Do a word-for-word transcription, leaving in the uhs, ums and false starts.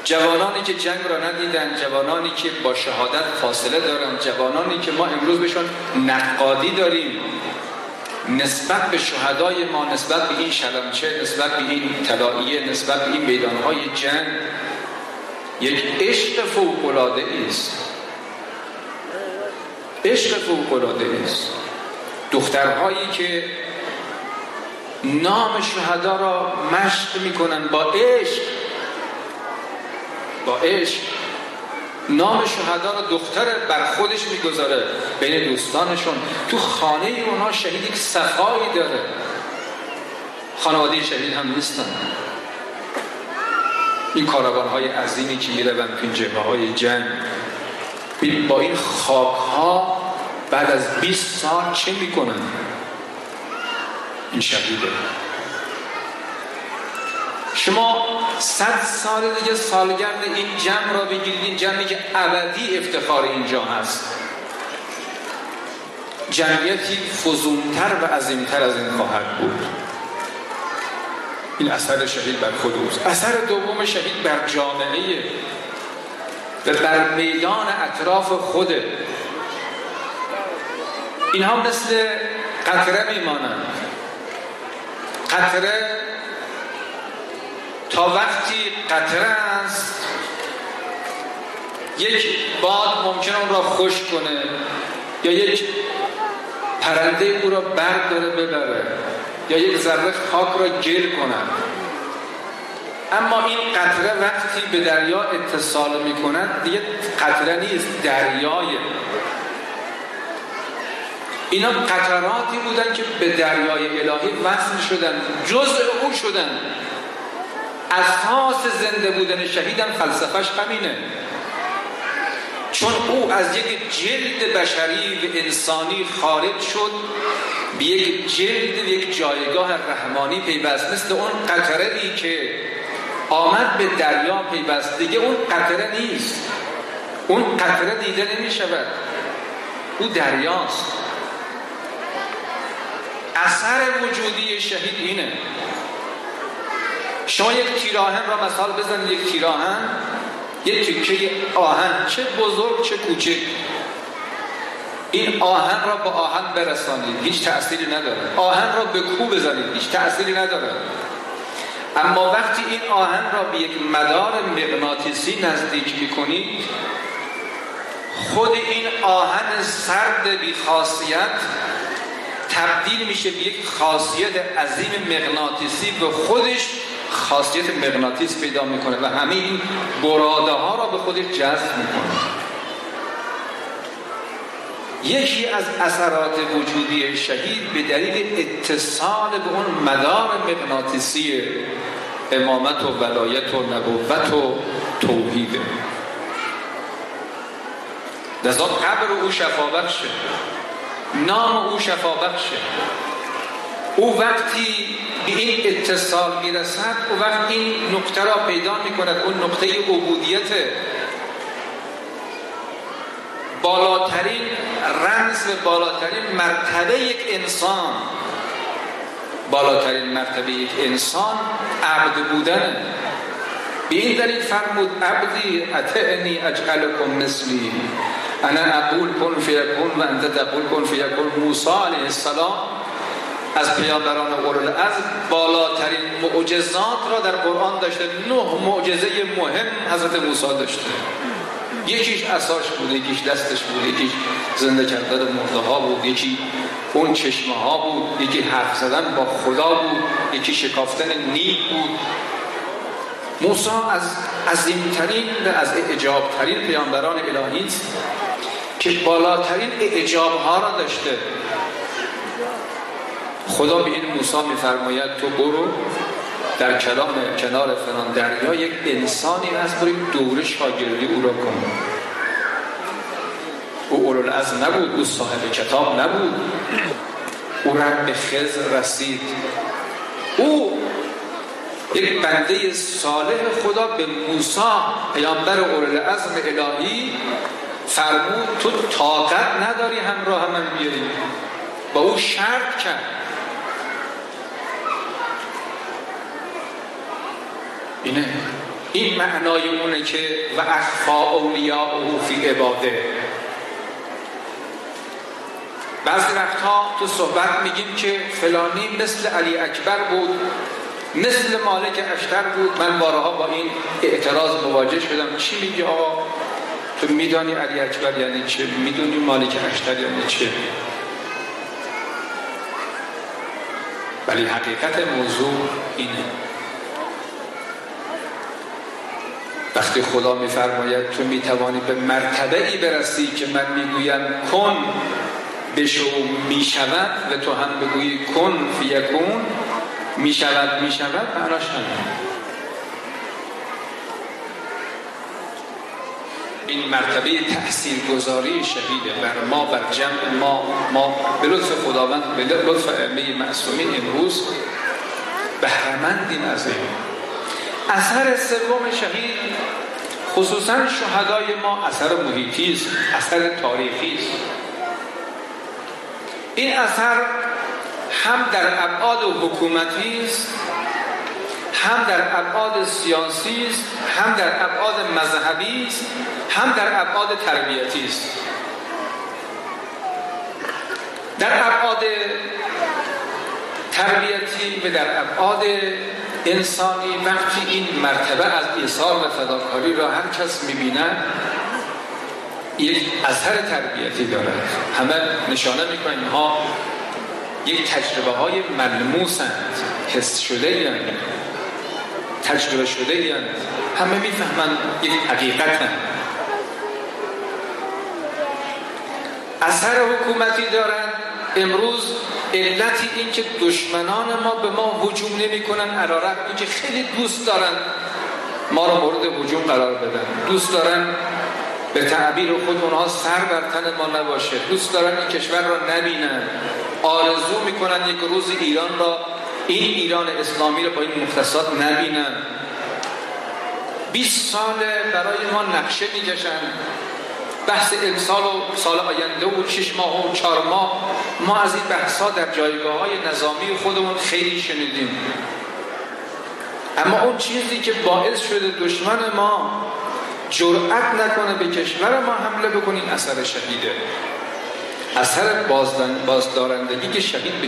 جوانانی که جنگ را ندیدن، جوانانی که با شهادت فاصله دارن، جوانانی که ما امروز بهشون نقادی داریم نسبت به شهدای ما، نسبت به این شلمچه، نسبت به این طلائیه، نسبت به این میدانهای جنگ یک عشق فوق‌العاده است. عشق فوق‌العاده است. دخترهایی که نام شهدا را مشق میکنن با عشق، با عشق نام شهدا را دختر بر خودش میگذاره بین دوستانشون. تو خانه اونها شهید یک صفایی داره، خانواده شهید هم نیستن. این کاروان‌های عظیمی که میروند تو این جبهه‌های جنگ، با این خاک‌ها بعد از بیست سال چه میکنن؟ این شهیده. شما صد سال دیگه سالگرد این جمع را بگیرید، این جمعی که ابدی افتخار اینجا هست، جمعیتی فزونتر و عظیمتر از این خواهد بود. این اثر شهید بر خود اوست. اثر دوم شهید بر جامعه و بر میدان اطراف خوده. اینها مثل قطره میمانند. قطره تا وقتی قطره است یک باد ممکنه اون را خشک کنه یا یک پرنده او را برداره ببره یا یک ذره خاک را گل کنه. اما این قطره وقتی به دریا اتصال میکند دیگه قطره نیست، دریای. اینا قطراتی بودن که به دریای الهی وصل شدن، جزء او شدن. اساس زنده بودن شهیدم فلسفهش همینه، چون او از یک جلد بشری و انسانی خارج شد به یک جلد و یک جایگاه رحمانی پیوست، مثل اون قطره ای که آمد به دریا پیوست. دیگه اون قطره نیست، اون قطره دیده نمی شود، او دریاست. اثر وجودی شهید اینه. شما یک تیراهن را مثال بزنید، یک تیراهن، یک تیکه آهن، چه بزرگ چه کوچک، این آهن را با آهن برسانید هیچ تأثیری نداره، آهن را به کوه بزنید هیچ تأثیری نداره. اما وقتی این آهن را به یک مدار مغناطیسی نزدیک میکنید، خود این آهن سرد بی خاصیت تبدیل میشه به یک خاصیت عظیم مغناطیسی و خودش خاصیت مغناطیس پیدا میکنه و همه این براده ها را به خودش جذب میکنه. یکی از اثرات وجودی شهید به دلیل اتصال به اون مدار مغناطیسی امامت و ولایت و نبوت و توحیده. لذا قبر او شفابخشه، نام او شفابخشه. او وقتی به این اتصال میرسد، او وقت این نقطه را پیدا میکند، اون نقطه عبودیت، بالاترین رمز و بالاترین مرتبه یک انسان، بالاترین مرتبه یک انسان عبد بودن. به این دلیل فرمود عبدی اطعنی اجعلکم مثلی، انا اقول کن فیکون و انت تقول کن فیکون. موسی علیه السلام از پیامبران اولوالعزم بالاترین معجزات را در قرآن داشته. نه معجزه مهم حضرت موسی داشته. یکیش عصاش بود، یکیش دستش بود، یکیش زنده کردن مرده ها بود، یکی اون چشمه ها بود، یکی حرف زدن با خدا بود، یکی شکافتن نیل بود. موسی از عظیمترین و از اعجابترین پیامبران الهی است که بالاترین اعجاب ها را داشته. خدا به این موسی میفرماید تو برو در کلام کنار فلان دریا یک انسانی هست، برای دوره شاگردی او را کن. او اولوالعزم نبود، او صاحب کتاب نبود، او رب به خضر رسید. او یک بنده صالح خدا به موسی پیامبر اولوالعزم الهی فرمود تو طاقت نداری همراه من بیاری. با او شرط کرد. اینه این معنای اونه که و اخفا اولیاء او فی عباده. بعضی وقتها تو صحبت میگیم که فلانی مثل علی اکبر بود، مثل مالک اشتر بود. من بارها با این اعتراض مواجه شدم. چی میگی آقا؟ تو میدانی علی اکبر یعنی چه؟ میدونی مالک اشتر یعنی چه؟ ولی حقیقت موضوع اینه. وقتی خدا میفرماید تو میتوانی به مرتبه ای برسی که من میگویم کن بشو میشود و تو هم بگویی کن فیکون میشود میشود، معناش همین. این مرتبه تأثیرگذاری شهیده بر ما، بر جمع ما. ما به لطف خداوند، به لطف ائمه معصومین امروز بهره‌مندیم از این. اثر سوم شهید خصوصا شهدای ما اثر محیطی است، اثر تاریخی است. این اثر هم در ابعاد حکومتی است، هم در ابعاد سیاسی است، هم در ابعاد مذهبی است، هم در ابعاد تربیتی است. در ابعاد تربیتی و در ابعاد انسانی وقتی این مرتبه از ایثار و فداکاری را هر کس می‌بیند یک اثر تربیتی دارد. همه نشانه می‌کنند اینها یک تجربه های ملموسند، حس شده یعنی تجربه شده یعنی همه می‌فهمند یک حقیقتند. اثر حکومتی دارند. امروز علتی این که دشمنان ما به ما هجوم نمی کنن علی‌رغم اینکه خیلی دوست دارن ما را مورد هجوم قرار بدن، دوست دارن به تعبیر خود اونها سر بر تن ما نباشه، دوست دارن این کشور را نبینن، آرزو میکنن یک روز ایران را، این ایران اسلامی را با این مختصات نبینن. بیست سال برای ما نقشه میکشن، بحث امسال و سال آینده و شش ماه و چهار ماه. ما از این بحثا در جایگاه های نظامی خودمون خیلی شنیدیم، اما اون چیزی که باعث شده دشمن ما جرأت نکنه به کشور ما حمله بکنه این اثر شهیده، اثر بازدارندگی که شهید